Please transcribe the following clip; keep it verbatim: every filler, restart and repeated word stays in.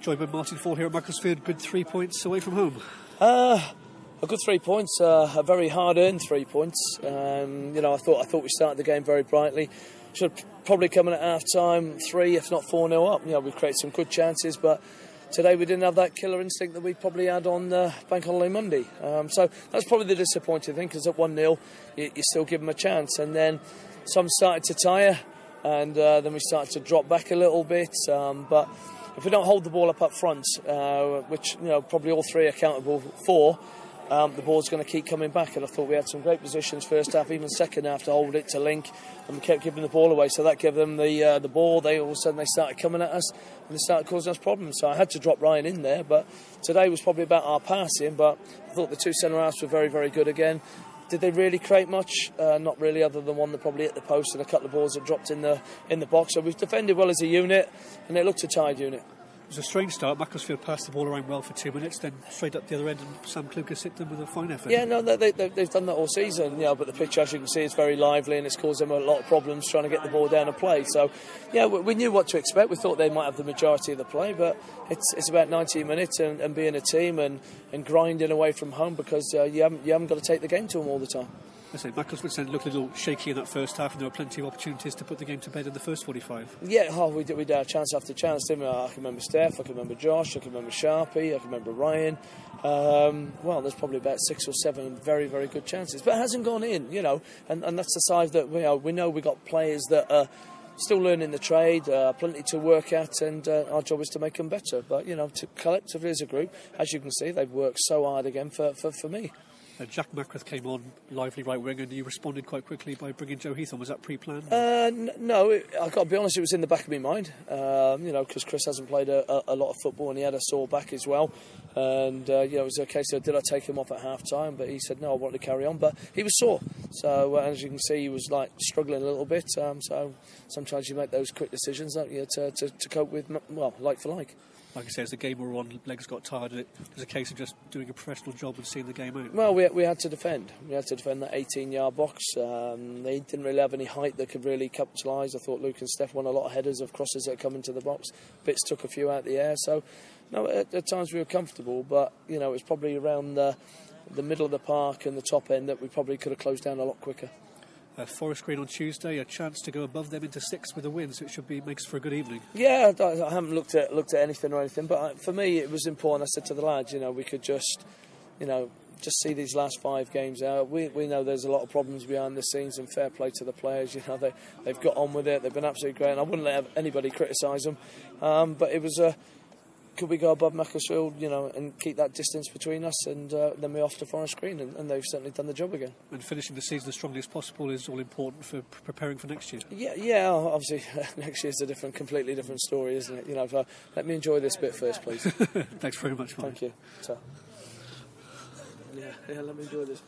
joined by Martin Fall here at Macclesfield. Good three points away from home. Uh, a good three points, uh, a very hard-earned three points. Um, you know, I thought I thought we started the game very brightly. Should probably come in at half-time three, if not four nil up. You know, we created some good chances, but today we didn't have that killer instinct that we probably had on uh, Bank Holiday Monday. Um, so that's probably the disappointing thing, because at one nil, you, you still give them a chance. And then some started to tire, and uh, then we started to drop back a little bit. Um, but if we don't hold the ball up up front, uh, which you know probably all three are accountable for, um, the ball's going to keep coming back. And I thought we had some great positions first half, even second half, to hold it, to link, and we kept giving the ball away. So that gave them the uh, the ball. They all of a sudden they started coming at us, and they started causing us problems. So I had to drop Ryan in there. But today was probably about our passing. But I thought the two centre halves were very very good again. Did they really create much? Uh, not really, other than one that probably hit the post and a couple of balls that dropped in the in the box. So we've defended well as a unit, and it looked a tied unit. It was a strange start. Macclesfield passed the ball around well for two minutes, then straight up the other end, and Sam Clucas hit them with a fine effort. Yeah, no, they, they, they've done that all season, you know, but the pitch, as you can see, is very lively, and it's caused them a lot of problems trying to get the ball down and play. So, yeah, we, we knew what to expect. We thought they might have the majority of the play, but it's it's about ninety minutes and, and being a team and, and grinding away from home, because uh, you haven't you haven't got to take the game to them all the time. I say Macclesfield looked a little shaky in that first half, and there were plenty of opportunities to put the game to bed in the first forty-five. Yeah, oh, we did. We did chance after chance, didn't we? I can remember Steph, I can remember Josh, I can remember Sharpie, I can remember Ryan. Um, well, there's probably about six or seven very, very good chances, but it hasn't gone in, you know. And, and that's the side that we are. We know we got players that are still learning the trade, uh, plenty to work at, and uh, our job is to make them better. But you know, to collectively as a group, as you can see, they've worked so hard again for for, for me. Uh, Jack Mackworth came on, lively right wing, and you responded quite quickly by bringing Joe Heath on. Was that pre-planned? Uh, n- no, it, I've got to be honest, it was in the back of my mind, um, you know, because Chris hasn't played a, a, a lot of football, and he had a sore back as well. And, uh, you know, it was a case of, did I take him off at half-time? But he said, no, I want to carry on. But he was sore. So, uh, as you can see, he was, like, struggling a little bit. Um, so sometimes you make those quick decisions, don't you, to, to, to cope with, well, like for like. Like I say, as the game wore on, legs got tired. It was a case of just doing a professional job and seeing the game out. Well, we we had to defend. We had to defend that eighteen-yard box. Um, they didn't really have any height that could really capitalise. I thought Luke and Steph won a lot of headers of crosses that come into the box. Bits took a few out the air. So, no, at, at times we were comfortable, but you know, it was probably around the the middle of the park and the top end that we probably could have closed down a lot quicker. Uh, Forest Green on Tuesday, a chance to go above them into sixth with a win, so it should be makes for a good evening. Yeah, I, I haven't looked at looked at anything or anything, but for me it was important. I said to the lads, you know, we could just, you know, just see these last five games out. We we know there's a lot of problems behind the scenes, and fair play to the players. You know, they they've got on with it. They've been absolutely great, and I wouldn't let anybody criticise them. Um, but it was a. Could we go above Macclesfield, you know, and keep that distance between us, and uh, then we're off to Forest Green, and, and they've certainly done the job again. And finishing the season as strongly as possible is all important for p- preparing for next year. Yeah, yeah. Obviously, next year's a different, completely different story, isn't it? You know, so let me enjoy this bit first, please. Thanks very much, Mark. Thank you. So, yeah, yeah. Let me enjoy this.